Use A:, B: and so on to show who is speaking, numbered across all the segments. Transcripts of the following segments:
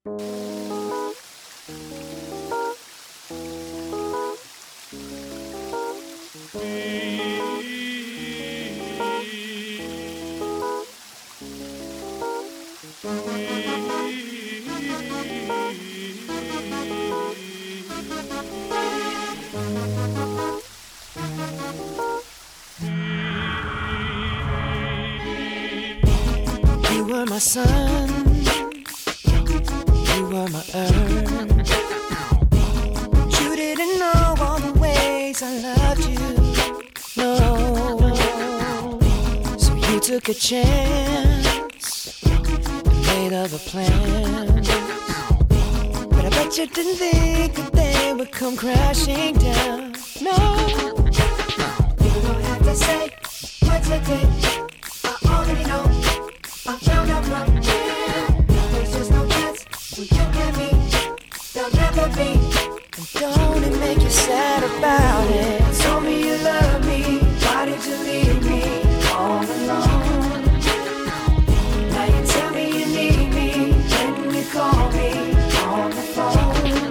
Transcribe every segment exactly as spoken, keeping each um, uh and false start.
A: You were my sun, you were my earth. You didn't know all the ways I loved you, no. So you took a chance and made other plans, but I bet you didn't think that they would come crashing down, no. You don't have to say what you did, I already know. I found out from him. There's just no chance when you and me, there'll never be. And don't it make you sad about it? Told me you love me, why did you leave me all alone? Now you tell me you need me when you call me on the phone.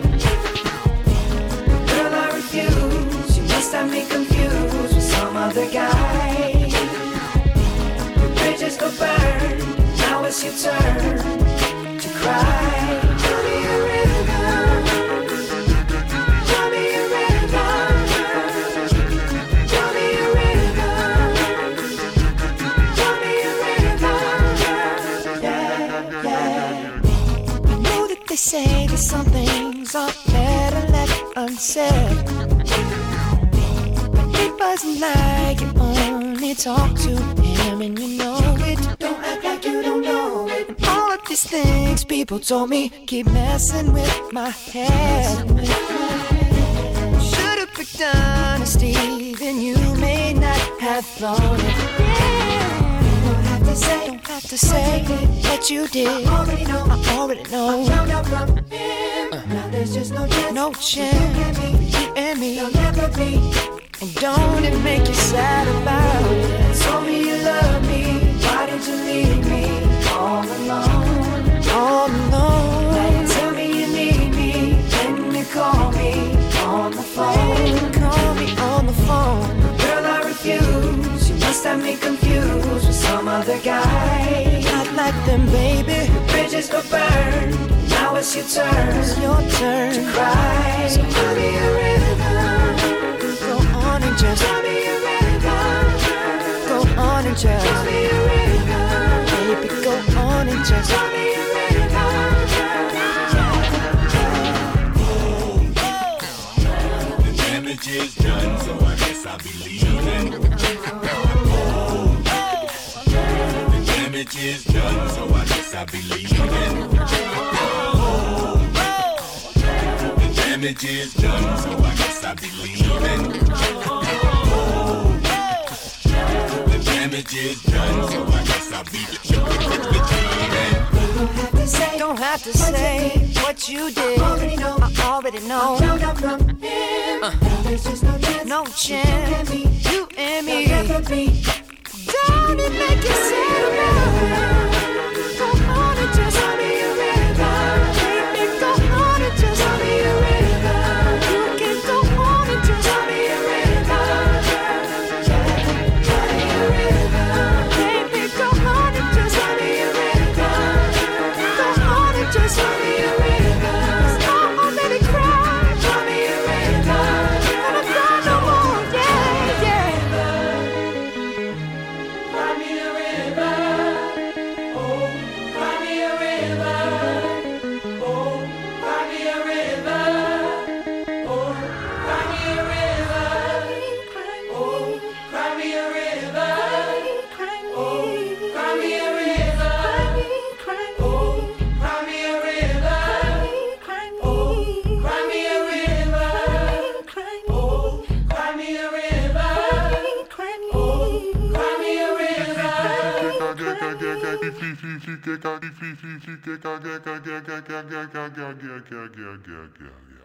A: Girl, I refuse, you must have me confused with some other guy. Bridges go burn, now it's your turn to cry. Tell me a river, tell me a river, tell me a river, tell me a river, yeah, yeah. I know that they say that some things are better left unsaid, but it wasn't like you only talk to him and you know it. Don't act like you don't know it. And all of these things people told me keep messing with my head. Should've picked honesty, then you may not have thought it. Yeah. Don't have to say, don't have to say what you did. I already know, I already know. I found out from him. Uh. Now there's just no chance, no chance. You and me, there'll never be. And don't it make you sad about it? Told me you love me, why did you leave me all alone? All alone. Now you tell me you need me, then you call me on the phone. Call me on the phone. Girl, I refuse, you must have me confused with some other guy. Not like them, baby. The bridges go burn, now it's your turn. It's your turn to cry. So tell me a river, go on and just tell me a river, go on and just tell me a river, baby, go on and just tell me a river,
B: the damage is done, so I guess I'll be leaving. The damage is done, so I guess I'll be leaving. The damage is done, so I guess I'll be leaving. The damage is done, so I guess I'll be leaving.
A: don't have to say, don't have to say what you did. I already know, I already know. I found out from him. Uh. There's just no chance, no chance. You and me, you and me. Don't it make you sad about it? Go on and just tell me a river. Baby, go on and just tell me a river. You can go on and just tell me a river. Tell me a river. Baby, go on and just tell me a river. Go on and just tell me a river. 'Cause I already cried. Tell me a river. Never cry no more. Yeah, yeah.
C: Cry me a river, oh, cry me a river, oh, cry me a river, oh, cry me a river, oh, cry me a river, oh, cry me a river, oh, cry me a river, oh, cry me a river, oh, cry me a river, oh, cry me a river.
D: Get